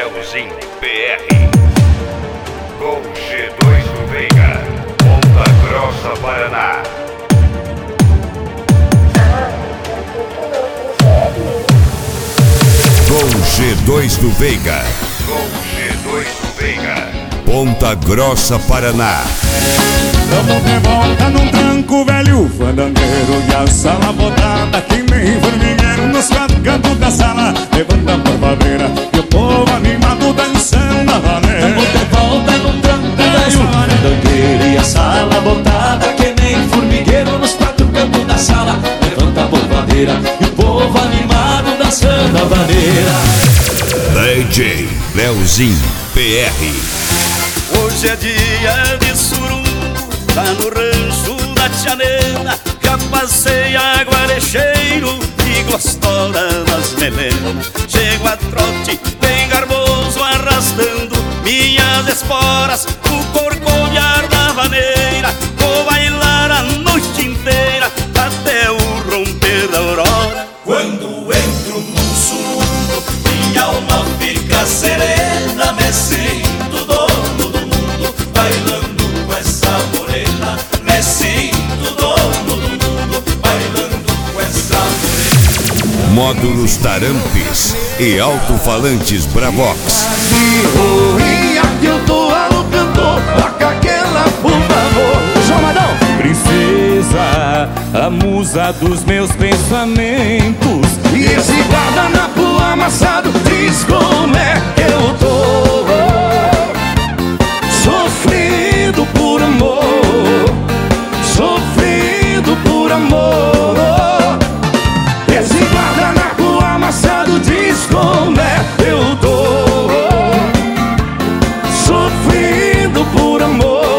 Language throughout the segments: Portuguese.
Leozinho PR. Com G2 do Veiga, Ponta Grossa, Paraná. Com G2 do Veiga. Com G2 do Veiga, Ponta Grossa, Paraná. Tamo de volta num tranco velho fandangueiro e a sala botada que nem formigueiro nos quatro cantos da sala. Levanta a barbadeira e o povo animado dançando a valer. Tamo de volta num tranco velho fandangueiro e a sala botada que nem formigueiro nos quatro cantos da sala. Levanta a barbadeira e o povo animado dançando a vaneira. DJ Leozinho PR. Hoje é dia de surungo, lá no rancho da Tia Nena. Já passei a guarecheiro e gostosa nas melenas. Chego a trote bem garboso, arrastando minhas esporas. O corcoviar da vaneira, vou bailar a noite inteira até o romper da aurora. Quando entro num surungo, minha alma fica serena. Me sinto dono do mundo, bailando com essa morena. Me sinto dono do mundo, bailando com essa morena. Módulos Tarampes e alto-falantes Bravox. E aqui eu tô alocando, toca aquela por favor. Chamadão! Princesa, a musa dos meus pensamentos. E esse guardanapo amassado diz como é que eu tô. Sofrendo por amor, sofrendo por amor. Esse guardanapo amassado diz como é que eu tô. Sofrendo por amor,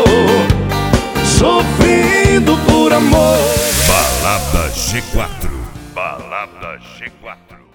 sofrendo por amor. Balada G4. Balada G4.